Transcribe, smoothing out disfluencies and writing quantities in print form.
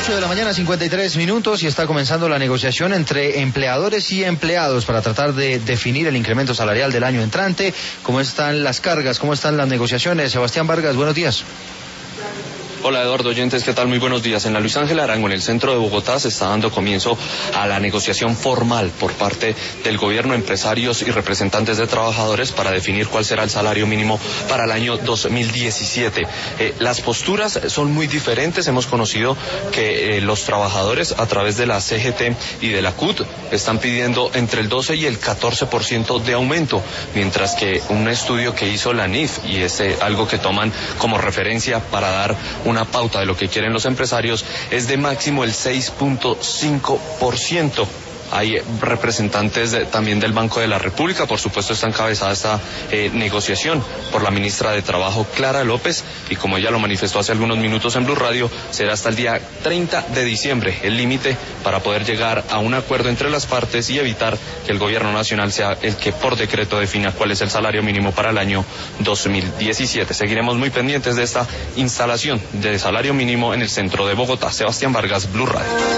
8 de la mañana, 53 minutos, y está comenzando la negociación entre empleadores y empleados para tratar de definir el incremento salarial del año entrante. ¿Cómo están las cargas? ¿Cómo están las negociaciones? Sebastián Vargas, buenos días. Hola Eduardo Oyentes, ¿qué tal? Muy buenos días. En la Luis Ángel Arango, en el centro de Bogotá, se está dando comienzo a la negociación formal por parte del gobierno, empresarios y representantes de trabajadores para definir cuál será el salario mínimo para el año 2017. Las posturas son muy diferentes. Hemos conocido que los trabajadores, a través de la CGT y de la CUT, están pidiendo entre el 12 y el 14% de aumento, mientras que un estudio que hizo la NIF, y es algo que toman como referencia para dar una pauta de lo que quieren los empresarios, es de máximo el 6.5%. Hay representantes también del Banco de la República. Por supuesto está encabezada esta negociación por la ministra de Trabajo, Clara López, y como ella lo manifestó hace algunos minutos en Blue Radio, será hasta el día 30 de diciembre el límite para poder llegar a un acuerdo entre las partes y evitar que el gobierno nacional sea el que por decreto defina cuál es el salario mínimo para el año 2017. Seguiremos muy pendientes de esta instalación de salario mínimo en el centro de Bogotá. Sebastián Vargas, Blue Radio.